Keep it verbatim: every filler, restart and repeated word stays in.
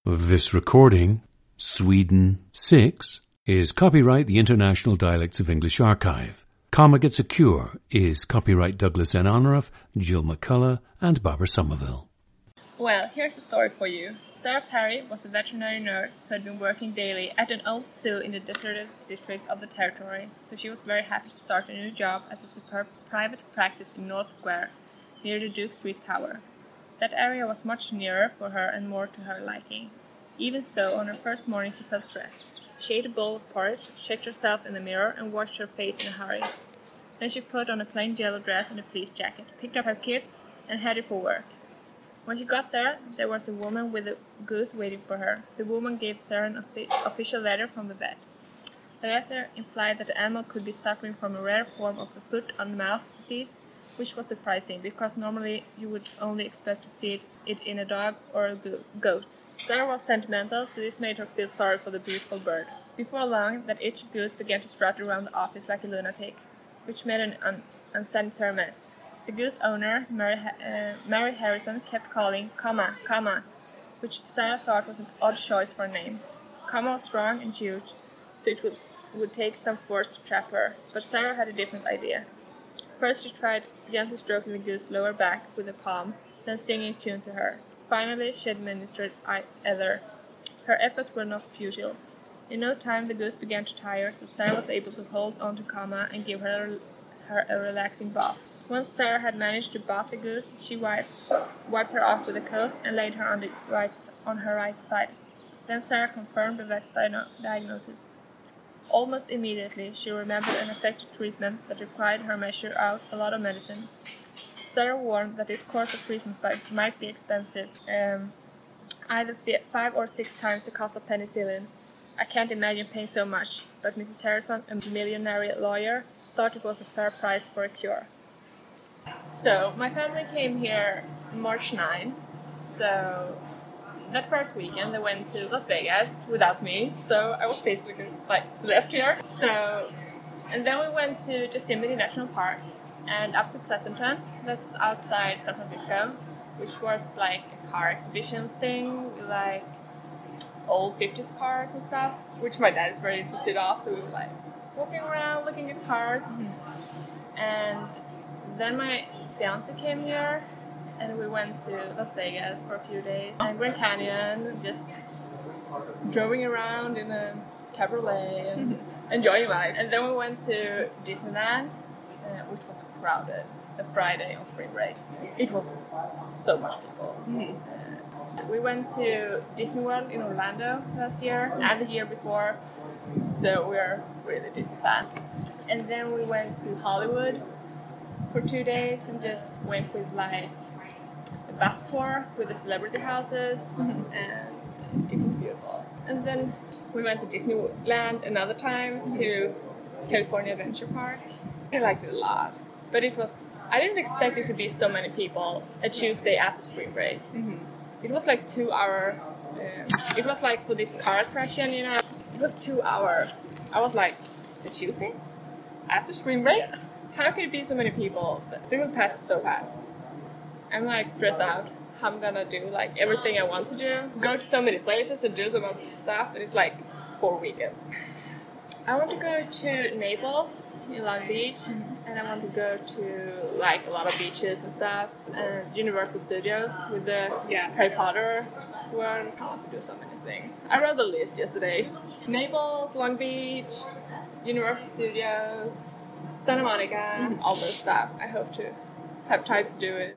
This recording, Sweden six, is copyright the International Dialects of English Archive. Comma Gets a Cure is copyright Douglas N. Onruff, Jill McCullough, and Barbara Somerville. Well, here's a story for you. Sarah Perry was a veterinary nurse who had been working daily at an old zoo in the deserted district of the territory, so she was very happy to start a new job at the superb private practice in North Square, near the Duke Street Tower. That area was much nearer for her and more to her liking. Even so, on her first morning she felt stressed. She ate a bowl of porridge, checked herself in the mirror, and washed her face in a hurry. Then she put on a plain yellow dress and a fleece jacket, picked up her kit, and headed for work. When she got there, there was a woman with a goose waiting for her. The woman gave Sarah an offi- official letter from the vet. The letter implied that the animal could be suffering from a rare form of a foot-and-mouth disease, which was surprising, because normally you would only expect to see it, it in a dog or a go- goat. Sarah was sentimental, so this made her feel sorry for the beautiful bird. Before long, that itchy goose began to strut around the office like a lunatic, which made an un- unsanitary mess. The goose owner, Mary, ha- uh, Mary Harrison, kept calling Comma, Comma, which Sarah thought was an odd choice for a name. Comma was strong and huge, so it would, would take some force to trap her, but Sarah had a different idea. First she tried gently stroking the goose's lower back with a palm, then singing a tune to her. Finally, she administered either. Her efforts were not futile. In no time, the goose began to tire, so Sarah was able to hold on to Comma and give her, her a relaxing bath. Once Sarah had managed to bath the goose, she wiped, wiped her off with a cloth and laid her on, the right, on her right side. Then Sarah confirmed the vet's di- diagnosis. Almost immediately, she remembered an effective treatment that required her measure out a lot of medicine. Sarah warned that this course of treatment might be expensive, um, either five or six times the cost of penicillin. I can't imagine paying so much, but Missus Harrison, a millionaire lawyer, thought it was a fair price for a cure. So, my family came here March ninth, so that first weekend they went to Las Vegas without me, so I was basically like left here. So, and then we went to Yosemite National Park and up to Pleasanton, that's outside San Francisco, which was like a car exhibition thing, with like old fifties cars and stuff, which my dad is very interested of, so we were like walking around looking at cars. Mm-hmm. And then my fiance came here, and we went to Las Vegas for a few days, and Grand Canyon, just driving around in a cabriolet and mm-hmm. enjoying life. And then we went to Disneyland, uh, which was crowded, the Friday on spring break. It was so much people. Mm-hmm. Uh, we went to Disney World in Orlando last year and the year before, so we're really Disney fans. And then we went to Hollywood for two days and just went with like a bus tour with the celebrity houses, mm-hmm. and it was beautiful. And then we went to Disneyland another time, mm-hmm. to California Adventure Park. I liked it a lot, but it was, I didn't expect it to be so many people a Tuesday after spring break. Mm-hmm. It was like two hour, um, it was like for this car attraction, you know, it was two hour. I was like, the Tuesday after spring break? Yeah. How could it be so many people? It will pass so fast. I'm like stressed out. How I'm gonna do like everything I want to do. Go to so many places and do so much stuff, and it's like four weekends. I want to go to Naples in Long Beach, mm-hmm. and I want to go to like a lot of beaches and stuff, and Universal Studios with the yeah. Harry Potter one. I want to do so many things. I wrote the list yesterday. Naples, Long Beach, Universal Studios, Santa Monica, mm-hmm. all those stuff. I hope to have time to do it.